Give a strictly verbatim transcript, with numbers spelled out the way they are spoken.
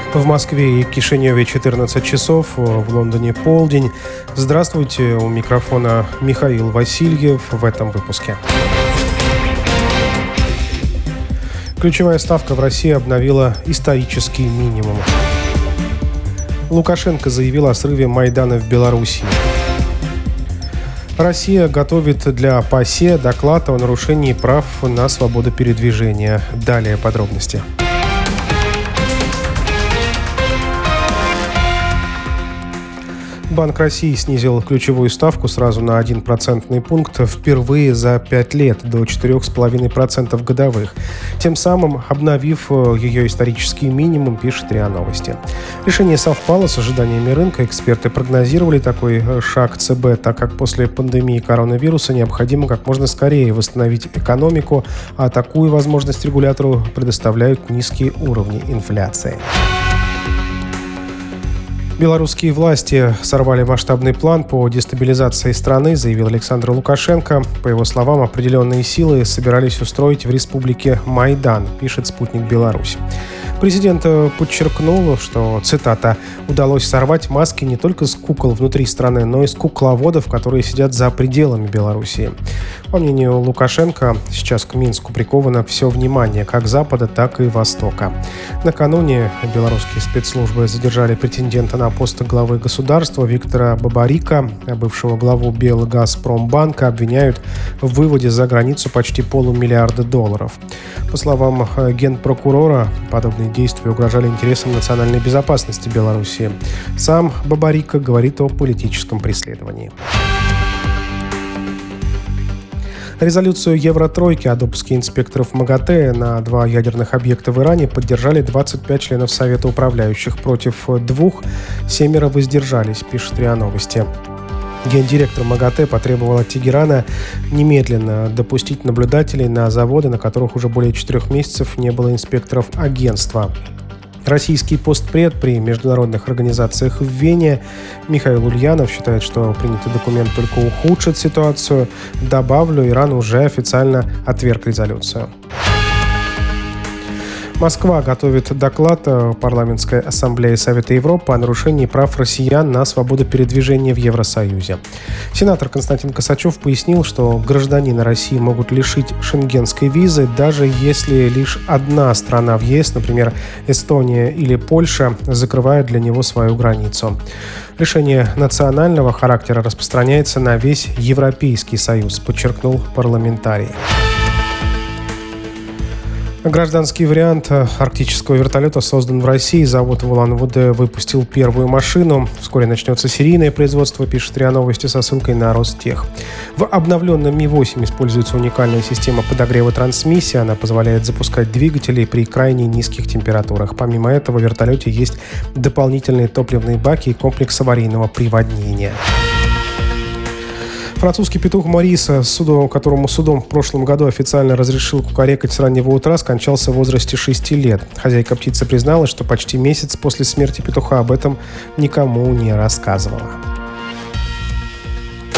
В Москве и Кишиневе четырнадцать часов, в Лондоне полдень. Здравствуйте, у микрофона Михаил Васильев в этом выпуске. Ключевая ставка в России обновила исторический минимум. Лукашенко заявил о срыве Майдана в Беларуси. Россия готовит для ПАСЕ доклад о нарушении прав на свободу передвижения. Далее подробности. Банк России снизил ключевую ставку сразу на один процентный пункт впервые за пять лет до четыре целых пять десятых процента годовых, тем самым обновив ее исторический минимум, пишет РИА Новости. Решение совпало с ожиданиями рынка. Эксперты прогнозировали такой шаг ЦБ, так как после пандемии коронавируса необходимо как можно скорее восстановить экономику, а такую возможность регулятору предоставляют низкие уровни инфляции. Белорусские власти сорвали масштабный план по дестабилизации страны, заявил Александр Лукашенко. По его словам, определенные силы собирались устроить в республике Майдан, пишет «Спутник Беларусь». Президент подчеркнул, что, цитата, «удалось сорвать маски не только с кукол внутри страны, но и с кукловодов, которые сидят за пределами Белоруссии». По мнению Лукашенко, сейчас к Минску приковано все внимание как Запада, так и Востока. Накануне белорусские спецслужбы задержали претендента на пост главы государства Виктора Бабарика, бывшего главу Белгазпромбанка, обвиняют в выводе за границу почти полумиллиарда долларов. По словам генпрокурора, подобные действия угрожали интересам национальной безопасности Белоруссии. Сам Бабарика говорит о политическом преследовании. Резолюцию Евротройки о допуске инспекторов МАГАТЭ на два ядерных объекта в Иране поддержали двадцать пять членов Совета управляющих. Против двух семеро воздержались, пишет РИА Новости. Гендиректор МАГАТЭ потребовал от Тегерана немедленно допустить наблюдателей на заводы, на которых уже более четырех месяцев не было инспекторов агентства. Российский постпред при международных организациях в Вене Михаил Ульянов считает, что принятый документ только ухудшит ситуацию. Добавлю, Иран уже официально отверг резолюцию. Москва готовит доклад Парламентской ассамблеи Совета Европы о нарушении прав россиян на свободу передвижения в Евросоюзе. Сенатор Константин Косачев пояснил, что гражданина России могут лишить шенгенской визы, даже если лишь одна страна в ЕС, например, Эстония или Польша, закрывает для него свою границу. Решение национального характера распространяется на весь Европейский Союз, подчеркнул парламентарий. Гражданский вариант арктического вертолета создан в России. Завод в Улан-Удэ выпустил первую машину. Вскоре начнется серийное производство, пишет РИА Новости со ссылкой на Ростех. В обновленном Ми восемь используется уникальная система подогрева трансмиссии. Она позволяет запускать двигатели при крайне низких температурах. Помимо этого, в вертолете есть дополнительные топливные баки и комплекс аварийного приводнения. Французский петух Морис, судом, которому судом в прошлом году официально разрешил кукарекать с раннего утра, скончался в возрасте шести лет. Хозяйка птицы призналась, что почти месяц после смерти петуха об этом никому не рассказывала.